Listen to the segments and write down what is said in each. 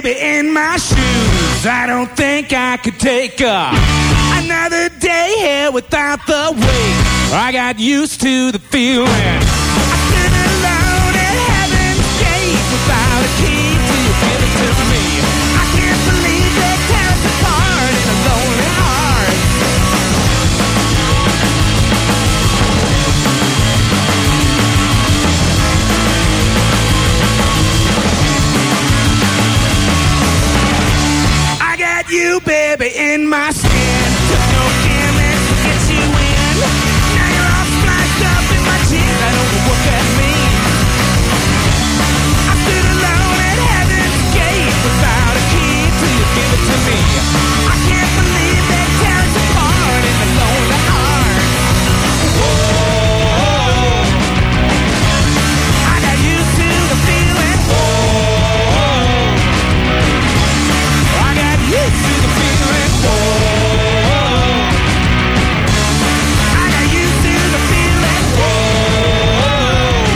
baby in my shoes. I don't think I could take another day here without the weight. I got used to the feeling. I stood alone at heaven's gate without a key till you give it to me. I can't believe they tear us apart in a lonely heart. I got you, baby, in my skin. Took no chemist to get you in. Now you're all spliced up in my jeans. I don't know what that means. I stood alone at heaven's gate without a key till you give it to me. I can't believe they tear us apart in the lonely heart. Whoa. I got used to the feeling. Whoa. I got used to the feeling. Whoa. I got used to the feeling. Whoa.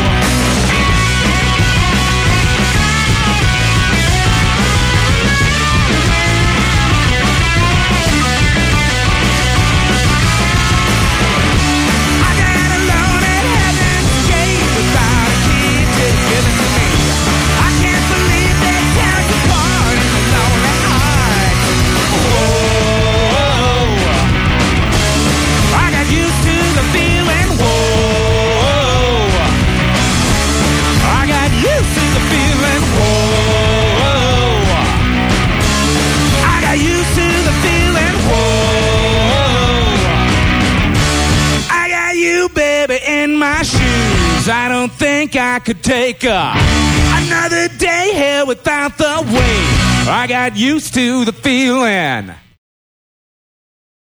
I got alone at heaven's gate without a key to give it to me. I can't believe they tear us apart in the lonely heart. Whoa. I got used to the feeling. Whoa. I got used to the feeling. Whoa. I got used to the feeling. Whoa. I got you, baby, in my shoes. I don't think I could take another day here without the weight. I got used to the feeling.